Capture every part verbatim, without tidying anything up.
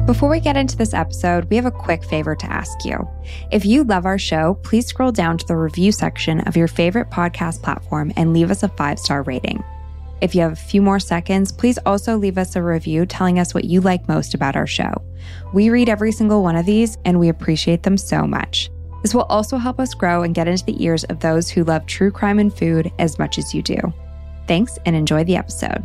Before we get into this episode, we have a quick favor to ask you. If you love our show, please scroll down to the review section of your favorite podcast platform and leave us a five-star rating. If you have a few more seconds, please also leave us a review telling us what you like most about our show. We read every single one of these, and we appreciate them so much. This will also help us grow and get into the ears of those who love true crime and food as much as you do. Thanks, and enjoy the episode.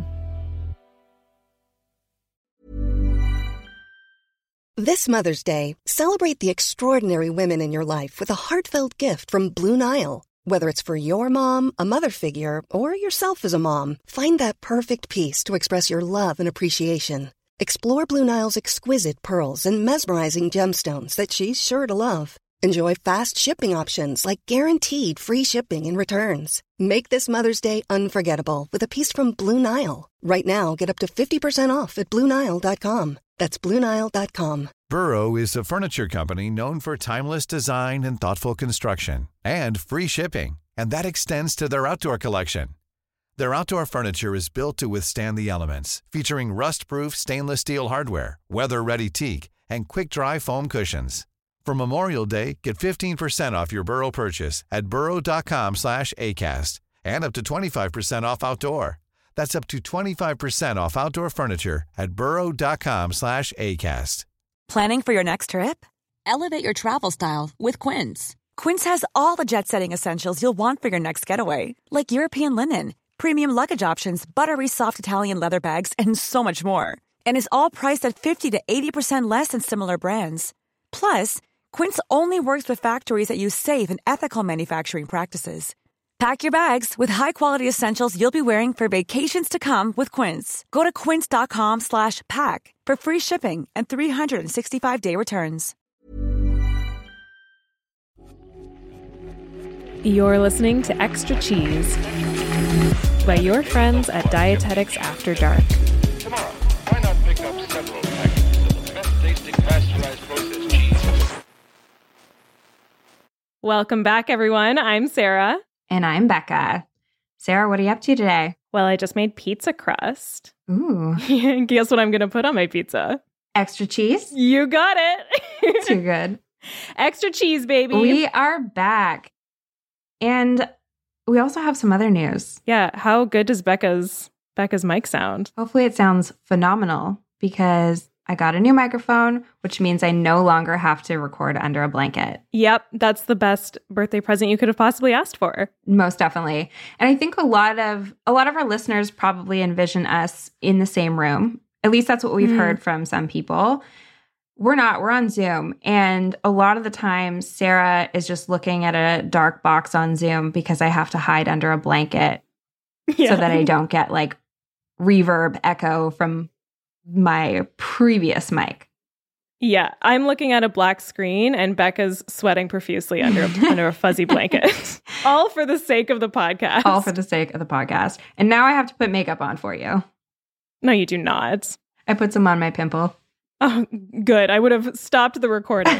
This Mother's Day, celebrate the extraordinary women in your life with a heartfelt gift from Blue Nile. Whether it's for your mom, a mother figure, or yourself as a mom, find that perfect piece to express your love and appreciation. Explore Blue Nile's exquisite pearls and mesmerizing gemstones that she's sure to love. Enjoy fast shipping options like guaranteed free shipping and returns. Make this Mother's Day unforgettable with a piece from Blue Nile. Right now, get up to fifty percent off at Blue Nile dot com. That's Blue Nile dot com. Burrow is a furniture company known for timeless design and thoughtful construction, and free shipping, and that extends to their outdoor collection. Their outdoor furniture is built to withstand the elements, featuring rust-proof stainless steel hardware, weather-ready teak, and quick-dry foam cushions. For Memorial Day, get fifteen percent off your Burrow purchase at burrow dot com slash acast, and up to twenty-five percent off outdoor. That's up to twenty-five percent off outdoor furniture at burrow dot com slash acast. Planning for your next trip? Elevate your travel style with Quince. Quince has all the jet-setting essentials you'll want for your next getaway, like European linen, premium luggage options, buttery soft Italian leather bags, and so much more. And is all priced at fifty to eighty percent less than similar brands. Plus, Quince only works with factories that use safe and ethical manufacturing practices. Pack your bags with high-quality essentials you'll be wearing for vacations to come with Quince. Go to quince dot com slash pack for free shipping and three sixty-five day returns. You're listening to Extra Cheese by your friends at Dietetics After Dark. Tomorrow, why not pick up several packets of the best-tasting pasteurized processed cheese? Welcome back, everyone. I'm Sarah. And I'm Becca. Sarah, what are you up to today? Well, I just made pizza crust. Ooh. Guess what I'm going to put on my pizza? Extra cheese? You got it. Too good. Extra cheese, baby. We are back. And we also have some other news. Yeah. How good does Becca's Becca's mic sound? Hopefully it sounds phenomenal because I got a new microphone, which means I no longer have to record under a blanket. Yep, that's the best birthday present you could have possibly asked for. Most definitely. And I think a lot of a lot of our listeners probably envision us in the same room. At least that's what we've mm. heard from some people. We're not. We're on Zoom. And a lot of the time, Sarah is just looking at a dark box on Zoom because I have to hide under a blanket yeah. so that I don't get like reverb echo from my previous mic. Yeah, I'm looking at a black screen and Becca's sweating profusely under a, under a fuzzy blanket. All for the sake of the podcast. All for the sake of the podcast. And now I have to put makeup on for you. No, you do not. I put some on my pimple. Oh, good. I would have stopped the recording.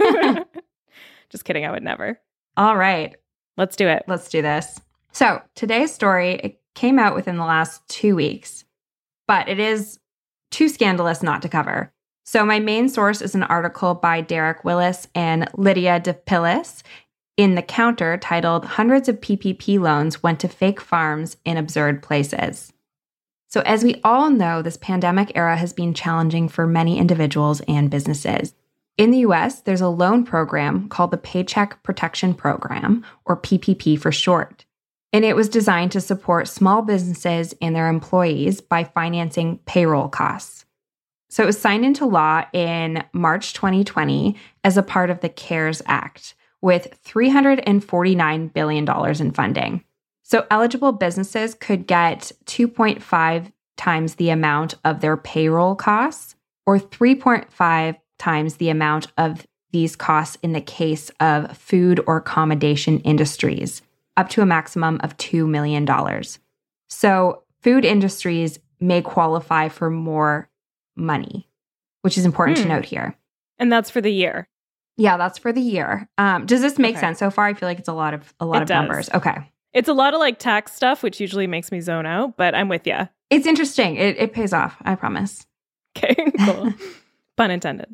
Just kidding. I would never. All right. Let's do it. Let's do this. So today's story, it came out within the last two weeks, but it is too scandalous not to cover. So my main source is an article by Derek Willis and Lydia DePillis in The Counter titled Hundreds of P P P Loans Went to Fake Farms in Absurd Places. So as we all know, this pandemic era has been challenging for many individuals and businesses. In the U S, there's a loan program called the Paycheck Protection Program, or P P P for short. And it was designed to support small businesses and their employees by financing payroll costs. So it was signed into law in March twenty twenty as a part of the CARES Act with three hundred forty-nine billion dollars in funding. So eligible businesses could get two point five times the amount of their payroll costs or three point five times the amount of these costs in the case of food or accommodation industries, up to a maximum of two million dollars. So food industries may qualify for more money, which is important hmm. to note here. And that's for the year. Yeah, that's for the year. Um, does this make okay. sense so far? I feel like it's a lot of a lot it of does. numbers. Okay. It's a lot of like tax stuff, which usually makes me zone out, but I'm with you. It's interesting. It, it pays off, I promise. Okay, cool. Pun intended.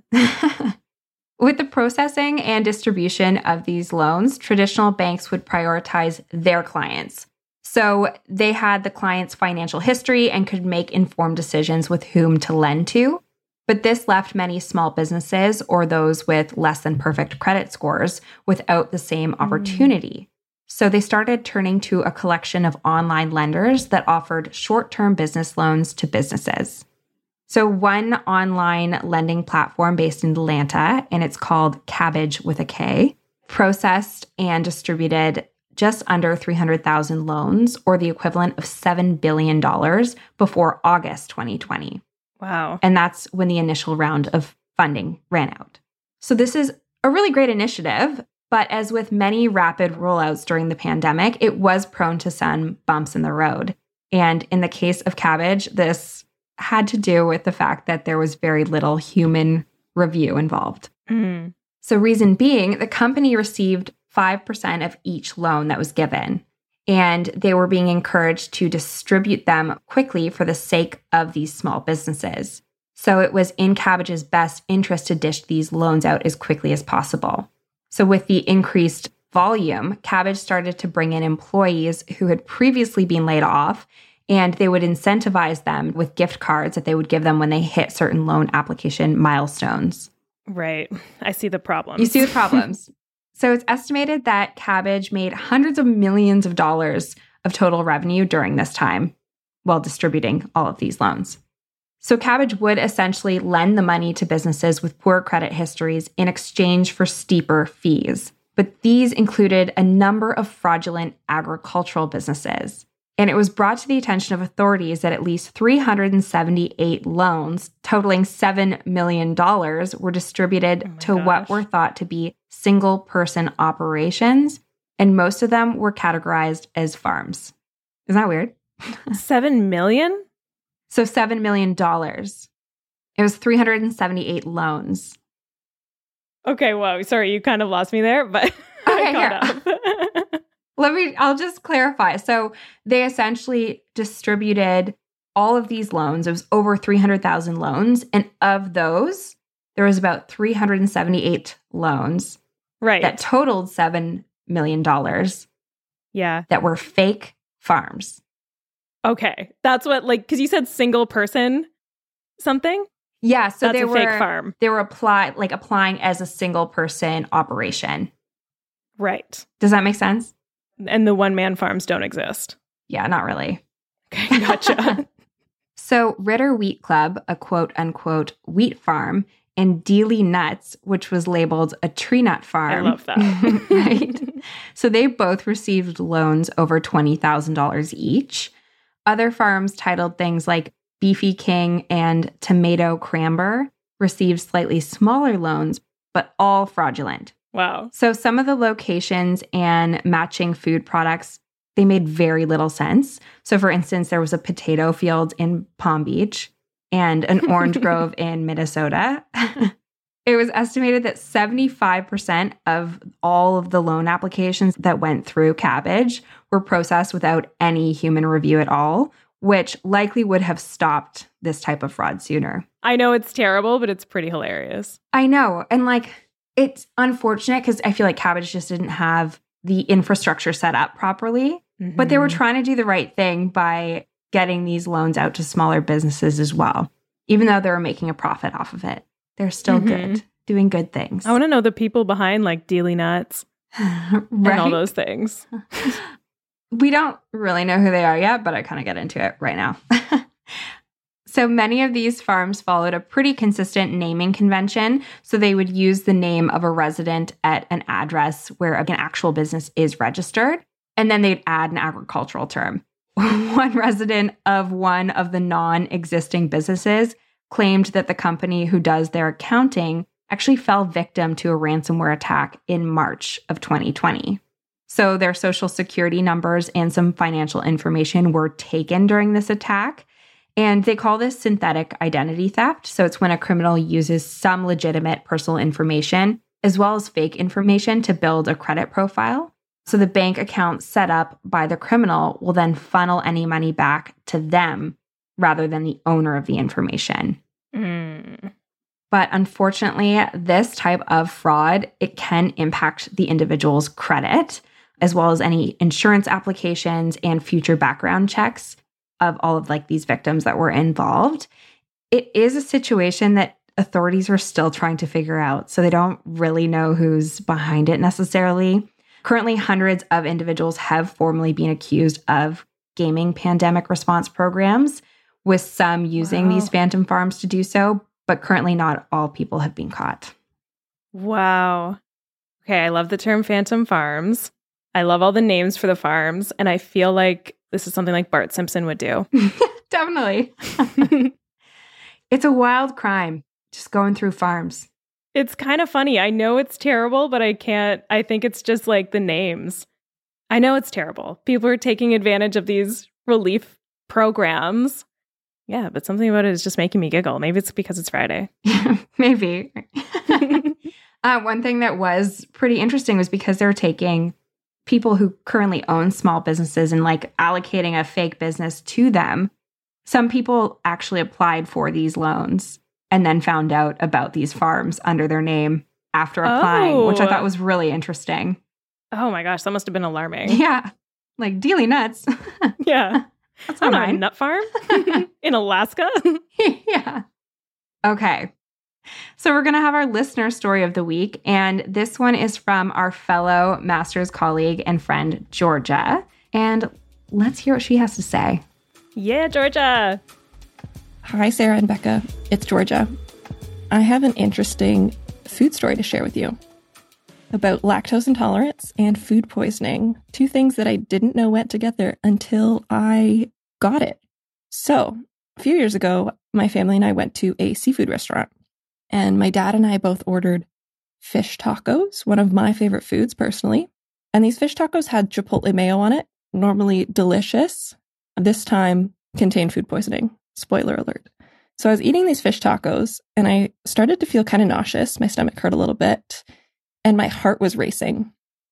With the processing and distribution of these loans, traditional banks would prioritize their clients. So they had the client's financial history and could make informed decisions with whom to lend to. But this left many small businesses or those with less than perfect credit scores without the same opportunity. Mm. So they started turning to a collection of online lenders that offered short-term business loans to businesses. So one online lending platform based in Atlanta, and it's called Kabbage with a K, processed and distributed just under three hundred thousand loans, or the equivalent of seven billion dollars, before August twenty twenty. Wow. And that's when the initial round of funding ran out. So this is a really great initiative, but as with many rapid rollouts during the pandemic, it was prone to some bumps in the road. And in the case of Kabbage, this had to do with the fact that there was very little human review involved. Mm. So reason being, the company received five percent of each loan that was given, and they were being encouraged to distribute them quickly for the sake of these small businesses. So it was in Kabbage's best interest to dish these loans out as quickly as possible. So with the increased volume, Kabbage started to bring in employees who had previously been laid off, and they would incentivize them with gift cards that they would give them when they hit certain loan application milestones. Right. I see the problems. You see the problems. So it's estimated that Kabbage made hundreds of millions of dollars of total revenue during this time while distributing all of these loans. So Kabbage would essentially lend the money to businesses with poor credit histories in exchange for steeper fees. But these included a number of fraudulent agricultural businesses. And it was brought to the attention of authorities that at least three hundred seventy-eight loans totaling seven million dollars were distributed oh to gosh. what were thought to be single-person operations, and most of them were categorized as farms. Isn't that weird? Seven million? So seven million dollars. It was three hundred seventy-eight loans. Okay, whoa, sorry, you kind of lost me there, but okay, I caught here. up. Let me, I'll just clarify. So they essentially distributed all of these loans. It was over three hundred thousand loans. And of those, there was about three hundred seventy-eight loans right. that totaled seven million dollars. Yeah. That were fake farms. Okay. That's what, like, because you said single person something? Yeah. So That's they a were, fake farm. They were apply, like applying as a single person operation. Right. Does that make sense? And the one-man farms don't exist. Yeah, not really. Okay, gotcha. So Ritter Wheat Club, a quote-unquote wheat farm, and Dealey Nuts, which was labeled a tree nut farm. I love that. Right? So they both received loans over twenty thousand dollars each. Other farms titled things like Beefy King and Tomato Cramber received slightly smaller loans, but all fraudulent. Wow. So some of the locations and matching food products, they made very little sense. So for instance, there was a potato field in Palm Beach and an orange grove in Minnesota. It was estimated that seventy-five percent of all of the loan applications that went through Kabbage were processed without any human review at all, which likely would have stopped this type of fraud sooner. I know it's terrible, but it's pretty hilarious. I know. And like, it's unfortunate because I feel like Kabbage just didn't have the infrastructure set up properly, mm-hmm. but they were trying to do the right thing by getting these loans out to smaller businesses as well. Even though they were making a profit off of it, they're still mm-hmm. good, doing good things. I want to know the people behind like Dealey Nuts right? and all those things. We don't really know who they are yet, but I kind of get into it right now. So many of these farms followed a pretty consistent naming convention. So they would use the name of a resident at an address where an actual business is registered, and then they'd add an agricultural term. One resident of one of the non-existing businesses claimed that the company who does their accounting actually fell victim to a ransomware attack in March of twenty twenty. So their social security numbers and some financial information were taken during this attack. And they call this synthetic identity theft. So it's when a criminal uses some legitimate personal information as well as fake information to build a credit profile. So the bank account set up by the criminal will then funnel any money back to them rather than the owner of the information. Mm. But unfortunately, this type of fraud, it can impact the individual's credit, as well as any insurance applications and future background checks of all of like these victims that were involved. It is a situation that authorities are still trying to figure out, so they don't really know who's behind it necessarily. Currently, hundreds of individuals have formally been accused of gaming pandemic response programs, with some using wow. these phantom farms to do so, but currently not all people have been caught. Wow. Okay, I love the term phantom farms. I love all the names for the farms, and I feel like this is something like Bart Simpson would do. Definitely. It's a wild crime, just going through farms. It's kind of funny. I know it's terrible, but I can't, I think it's just like the names. I know it's terrible. People are taking advantage of these relief programs. Yeah, but something about it is just making me giggle. Maybe it's because it's Friday. Maybe. uh, one thing that was pretty interesting was because they're taking people who currently own small businesses and like allocating a fake business to them. Some people actually applied for these loans and then found out about these farms under their name after applying, oh. which I thought was really interesting. Oh my gosh, that must have been alarming. Yeah, like dealing nuts. Yeah. That's not mine. A nut farm in Alaska. Yeah. Okay. So we're going to have our listener story of the week. And this one is from our fellow master's colleague and friend, Georgia. And let's hear what she has to say. Yeah, Georgia. Hi, Sarah and Becca. It's Georgia. I have an interesting food story to share with you about lactose intolerance and food poisoning, two things that I didn't know went together until I got it. So, a few years ago, my family and I went to a seafood restaurant, and my dad and I both ordered fish tacos, one of my favorite foods personally. And these fish tacos had chipotle mayo on it, normally delicious. This time contained food poisoning. Spoiler alert. So I was eating these fish tacos, and I started to feel kind of nauseous. My stomach hurt a little bit. And my heart was racing.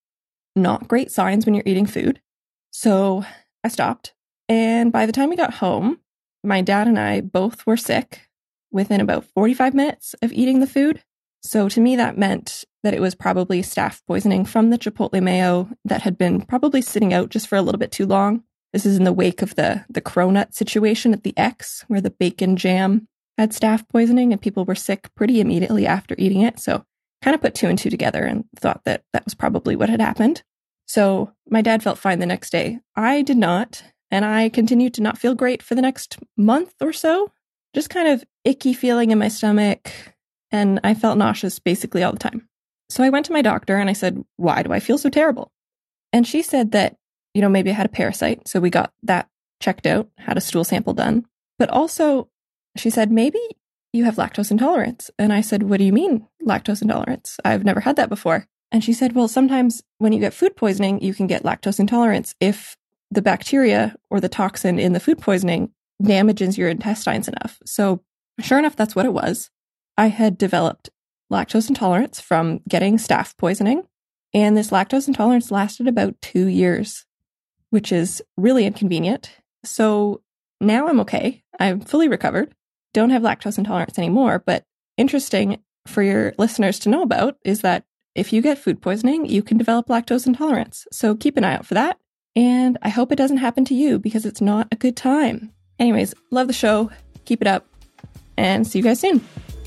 Not great signs when you're eating food. So I stopped. And by the time we got home, my dad and I both were sick within about forty-five minutes of eating the food. So to me, that meant that it was probably staph poisoning from the chipotle mayo that had been probably sitting out just for a little bit too long. This is in the wake of the, the cronut situation at the X, where the bacon jam had staph poisoning and people were sick pretty immediately after eating it. So kind of put two and two together and thought that that was probably what had happened. So my dad felt fine the next day. I did not. And I continued to not feel great for the next month or so. Just kind of icky feeling in my stomach. And I felt nauseous basically all the time. So I went to my doctor and I said, why do I feel so terrible? And she said that, you know, maybe I had a parasite. So we got that checked out, had a stool sample done. But also, she said, maybe you have lactose intolerance. And I said, what do you mean lactose intolerance? I've never had that before. And she said, well, sometimes when you get food poisoning, you can get lactose intolerance if the bacteria or the toxin in the food poisoning damages your intestines enough. So sure enough, that's what it was. I had developed lactose intolerance from getting staph poisoning. And this lactose intolerance lasted about two years, which is really inconvenient. So now I'm okay. I'm fully recovered. Don't have lactose intolerance anymore, but interesting for your listeners to know about is that if you get food poisoning, you can develop lactose intolerance. So keep an eye out for that. And I hope it doesn't happen to you because it's not a good time. Anyways, love the show. Keep it up and see you guys soon.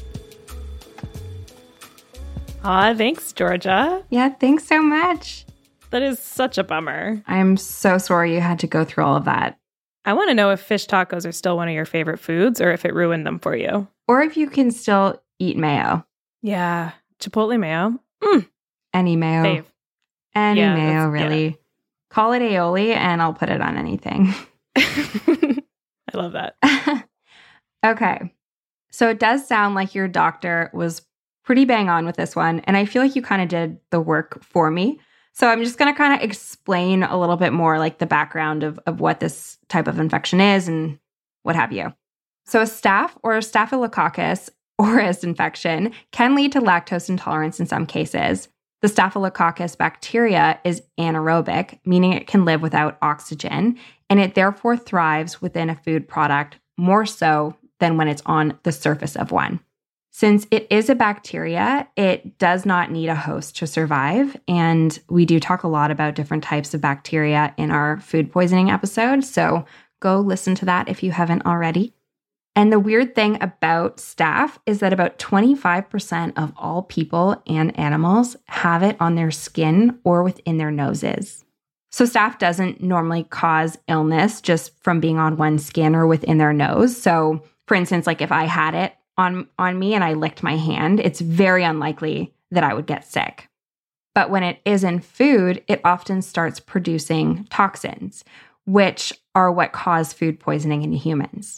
Aw, thanks, Georgia. Yeah, thanks so much. That is such a bummer. I'm so sorry you had to go through all of that. I want to know if fish tacos are still one of your favorite foods or if it ruined them for you. Or if you can still eat mayo. Yeah. Chipotle mayo. Mm. Any mayo. Fave. Any yeah, mayo, really. Yeah. Call it aioli and I'll put it on anything. I love that. Okay. So it does sound like your doctor was pretty bang on with this one. And I feel like you kind of did the work for me. So I'm just going to kind of explain a little bit more like the background of, of what this type of infection is and what have you. So a staph or a Staphylococcus aureus infection can lead to lactose intolerance in some cases. The Staphylococcus bacteria is anaerobic, meaning it can live without oxygen, and it therefore thrives within a food product more so than when it's on the surface of one. Since it is a bacteria, it does not need a host to survive. And we do talk a lot about different types of bacteria in our food poisoning episode. So go listen to that if you haven't already. And the weird thing about staph is that about twenty-five percent of all people and animals have it on their skin or within their noses. So staph doesn't normally cause illness just from being on one's skin or within their nose. So for instance, like if I had it on, on me and I licked my hand, it's very unlikely that I would get sick. But when it is in food, it often starts producing toxins, which are what cause food poisoning in humans.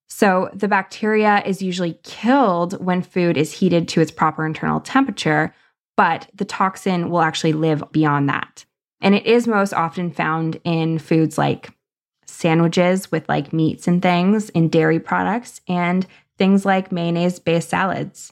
So the bacteria is usually killed when food is heated to its proper internal temperature, but the toxin will actually live beyond that. And it is most often found in foods like sandwiches with like meats and things, in dairy products, and things like mayonnaise-based salads.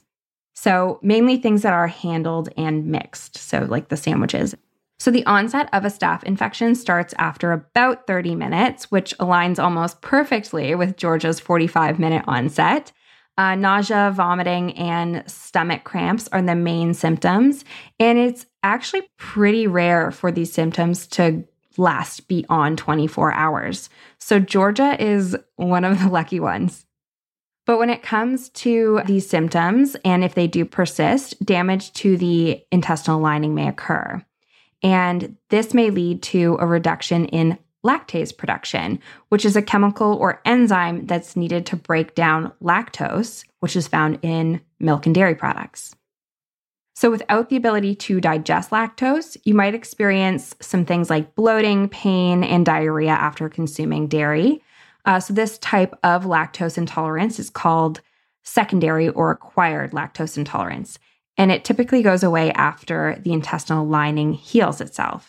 So mainly things that are handled and mixed, so like the sandwiches. So the onset of a staph infection starts after about thirty minutes, which aligns almost perfectly with Georgia's forty-five minute onset. Uh, nausea, vomiting, and stomach cramps are the main symptoms. And it's actually pretty rare for these symptoms to last beyond twenty-four hours. So Georgia is one of the lucky ones. But when it comes to these symptoms, and if they do persist, damage to the intestinal lining may occur. And this may lead to a reduction in lactase production, which is a chemical or enzyme that's needed to break down lactose, which is found in milk and dairy products. So without the ability to digest lactose, you might experience some things like bloating, pain, and diarrhea after consuming dairy. Uh, so this type of lactose intolerance is called secondary or acquired lactose intolerance. And it typically goes away after the intestinal lining heals itself.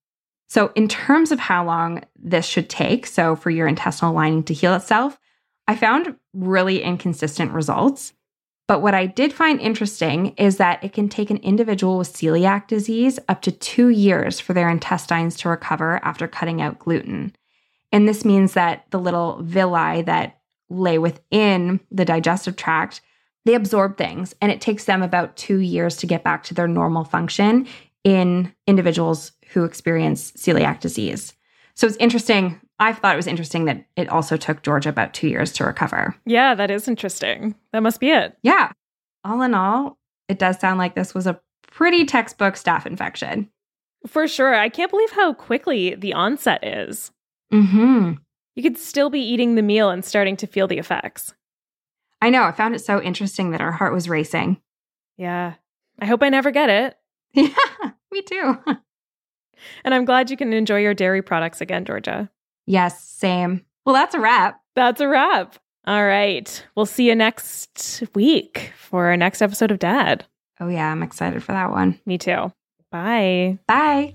So in terms of how long this should take, so for your intestinal lining to heal itself, I found really inconsistent results. But what I did find interesting is that it can take an individual with celiac disease up to two years for their intestines to recover after cutting out gluten. And this means that the little villi that lay within the digestive tract, they absorb things, and it takes them about two years to get back to their normal function in individuals who experience celiac disease. So it's interesting. I thought it was interesting that it also took Georgia about two years to recover. Yeah, that is interesting. That must be it. Yeah. All in all, it does sound like this was a pretty textbook staph infection. For sure. I can't believe how quickly the onset is. Mm-hmm. You could still be eating the meal and starting to feel the effects. I know. I found it so interesting that our heart was racing. Yeah. I hope I never get it. Yeah, me too. And I'm glad you can enjoy your dairy products again, Georgia. Yes, same. Well, that's a wrap. That's a wrap. All right. We'll see you next week for our next episode of Dad. Oh, yeah. I'm excited for that one. Me too. Bye. Bye.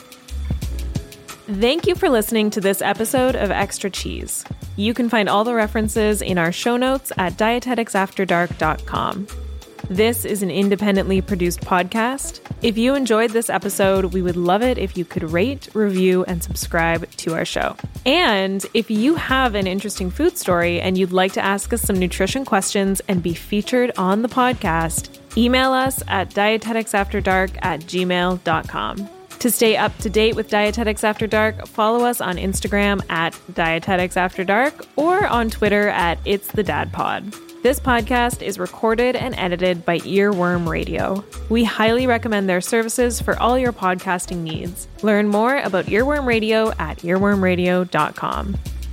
Thank you for listening to this episode of Extra Cheese. You can find all the references in our show notes at dietetics after dark dot com. This is an independently produced podcast. If you enjoyed this episode, we would love it if you could rate, review, and subscribe to our show. And if you have an interesting food story and you'd like to ask us some nutrition questions and be featured on the podcast, email us at dietetics after dark at gmail dot com. To stay up to date with Dietetics After Dark, follow us on Instagram at Dietetics After Dark or on Twitter at It's the Dad Pod. This podcast is recorded and edited by Earworm Radio. We highly recommend their services for all your podcasting needs. Learn more about Earworm Radio at earworm radio dot com.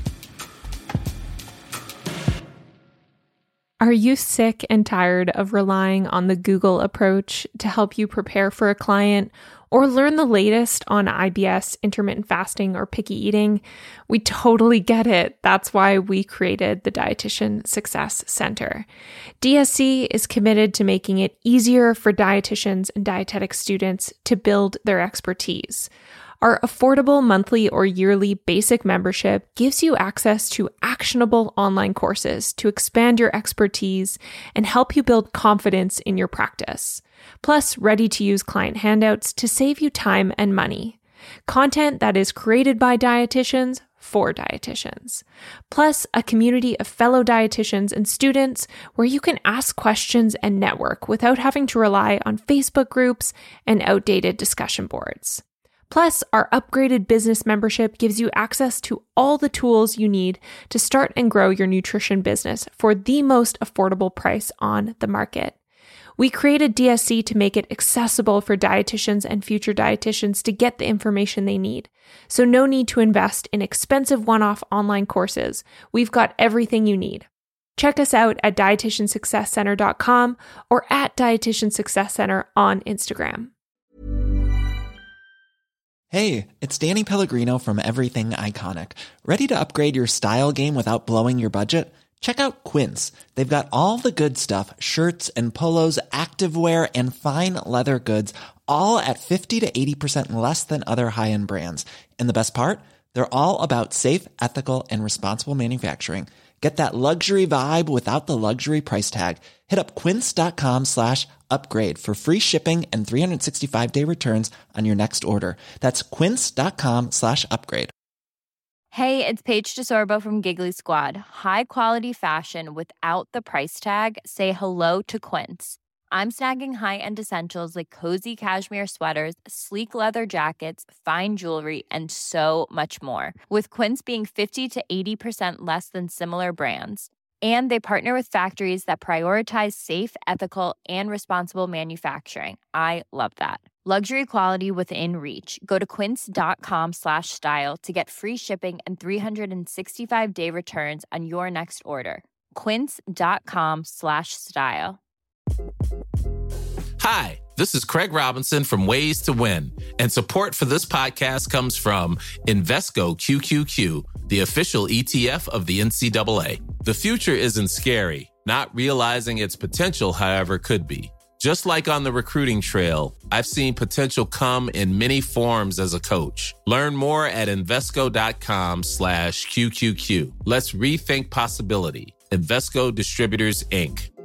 Are you sick and tired of relying on the Google approach to help you prepare for a client or learn the latest on I B S, intermittent fasting, or picky eating? We totally get it. That's why we created the Dietitian Success Center. D S C is committed to making it easier for dietitians and dietetic students to build their expertise. Our affordable monthly or yearly basic membership gives you access to actionable online courses to expand your expertise and help you build confidence in your practice. Plus, ready-to-use client handouts to save you time and money. Content that is created by dietitians for dietitians. Plus, a community of fellow dietitians and students where you can ask questions and network without having to rely on Facebook groups and outdated discussion boards. Plus, our upgraded business membership gives you access to all the tools you need to start and grow your nutrition business for the most affordable price on the market. We created D S C to make it accessible for dietitians and future dietitians to get the information they need. So no need to invest in expensive one-off online courses. We've got everything you need. Check us out at dietitian success center dot com or at Dietitian Success Center on Instagram. Hey, it's Danny Pellegrino from Everything Iconic. Ready to upgrade your style game without blowing your budget? Check out Quince. They've got all the good stuff, shirts and polos, activewear, and fine leather goods, all at fifty to eighty percent less than other high-end brands. And the best part? They're all about safe, ethical, and responsible manufacturing. Get that luxury vibe without the luxury price tag. Hit up quince.com slash upgrade for free shipping and three sixty-five day returns on your next order. That's quince.com slash upgrade. Hey, it's Paige DeSorbo from Giggly Squad. High quality fashion without the price tag. Say hello to Quince. I'm snagging high-end essentials like cozy cashmere sweaters, sleek leather jackets, fine jewelry, and so much more. With Quince being fifty to eighty percent less than similar brands. And they partner with factories that prioritize safe, ethical, and responsible manufacturing. I love that. Luxury quality within reach. Go to quince.com slash style to get free shipping and three sixty-five day returns on your next order. Quince.com slash style. Hi, this is Craig Robinson from Ways to Win, and support for this podcast comes from Invesco Q Q Q, the official E T F of the N C double A. The future isn't scary. Not realizing its potential, however, could be. Just like on the recruiting trail, I've seen potential come in many forms as a coach. Learn more at Invesco.com slash QQQ. Let's rethink possibility. Invesco Distributors, Incorporated.